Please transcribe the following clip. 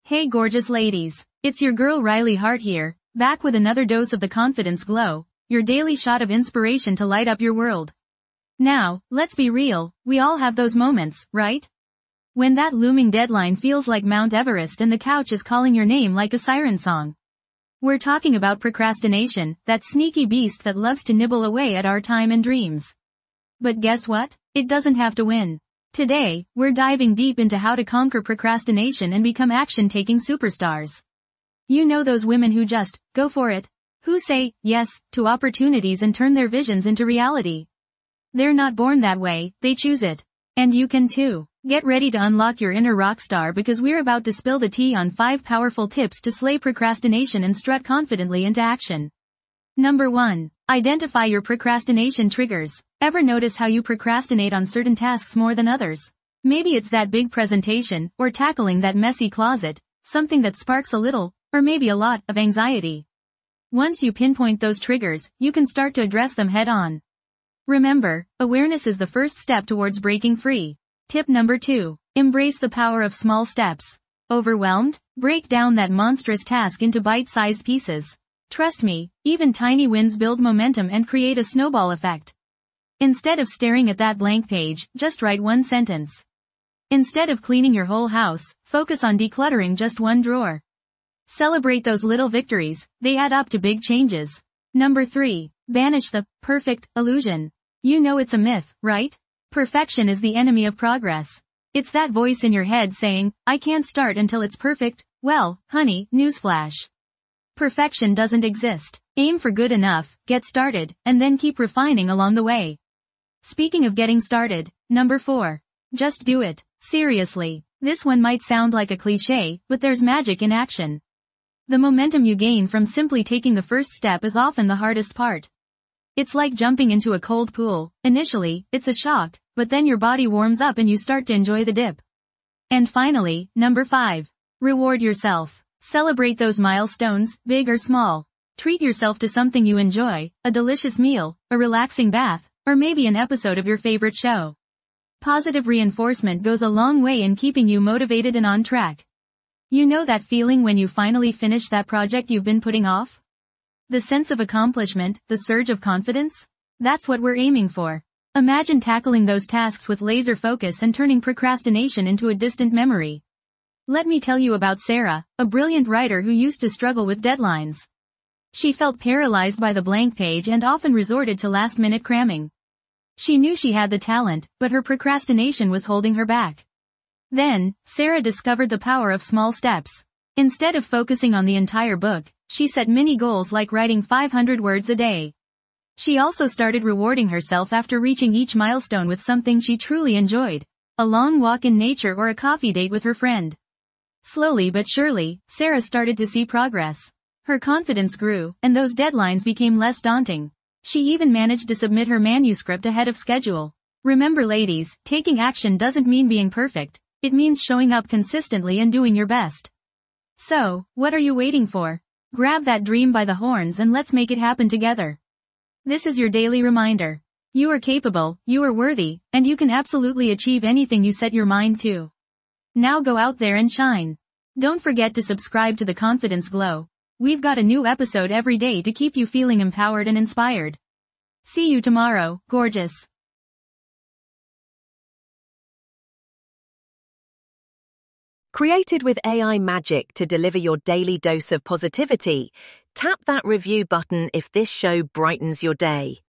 Hey gorgeous ladies, it's your girl Riley Hart here, back with another dose of the confidence glow, your daily shot of inspiration to light up your world. Now, let's be real, we all have those moments, right? When that looming deadline feels like Mount Everest and the couch is calling your name like a siren song. We're talking about procrastination, that sneaky beast that loves to nibble away at our time and dreams. But guess what? It doesn't have to win. Today, we're diving deep into how to conquer procrastination and become action-taking superstars. You know those women who just go for it, who say yes to opportunities and turn their visions into reality. They're not born that way, they choose it. And you can too. Get ready to unlock your inner rock star because we're about to spill the tea on 5 powerful tips to slay procrastination and strut confidently into action. Number 1. Identify your procrastination triggers. Ever notice how you procrastinate on certain tasks more than others? Maybe it's that big presentation, or tackling that messy closet, something that sparks a little, or maybe a lot, of anxiety. Once you pinpoint those triggers, you can start to address them head on. Remember, awareness is the first step towards breaking free. Tip number 2. Embrace the power of small steps. Overwhelmed? Break down that monstrous task into bite-sized pieces. Trust me, even tiny wins build momentum and create a snowball effect. Instead of staring at that blank page, just write one sentence. Instead of cleaning your whole house, focus on decluttering just one drawer. Celebrate those little victories, they add up to big changes. Number 3. Banish the perfect illusion. You know it's a myth, right? Perfection is the enemy of progress. It's that voice in your head saying, I can't start until it's perfect. Well, honey, newsflash. Perfection doesn't exist. Aim for good enough, get started, and then keep refining along the way. Speaking of getting started, number 4. Just do it. Seriously. This one might sound like a cliché, but there's magic in action. The momentum you gain from simply taking the first step is often the hardest part. It's like jumping into a cold pool. Initially, it's a shock, but then your body warms up and you start to enjoy the dip. And finally, number 5. Reward yourself. Celebrate those milestones, big or small. Treat yourself to something you enjoy, a delicious meal, a relaxing bath, or maybe an episode of your favorite show. Positive reinforcement goes a long way in keeping you motivated and on track. You know that feeling when you finally finish that project you've been putting off? The sense of accomplishment, the surge of confidence? That's what we're aiming for. Imagine tackling those tasks with laser focus and turning procrastination into a distant memory. Let me tell you about Sarah, a brilliant writer who used to struggle with deadlines. She felt paralyzed by the blank page and often resorted to last-minute cramming. She knew she had the talent, but her procrastination was holding her back. Then, Sarah discovered the power of small steps. Instead of focusing on the entire book, she set mini goals like writing 500 words a day. She also started rewarding herself after reaching each milestone with something she truly enjoyed. A long walk in nature or a coffee date with her friend. Slowly but surely, Sarah started to see progress. Her confidence grew, and those deadlines became less daunting. She even managed to submit her manuscript ahead of schedule. Remember ladies, taking action doesn't mean being perfect. It means showing up consistently and doing your best. So, what are you waiting for? Grab that dream by the horns and let's make it happen together. This is your daily reminder. You are capable, you are worthy, and you can absolutely achieve anything you set your mind to. Now go out there and shine. Don't forget to subscribe to the Confidence Glow. We've got a new episode every day to keep you feeling empowered and inspired. See you tomorrow, gorgeous. Created with AI magic to deliver your daily dose of positivity, tap that review button if this show brightens your day.